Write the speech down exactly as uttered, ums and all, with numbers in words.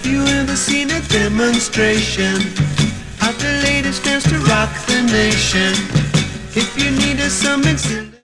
You ever seen a demonstration of the latest dance to rock the nation? If you need a some exhilarating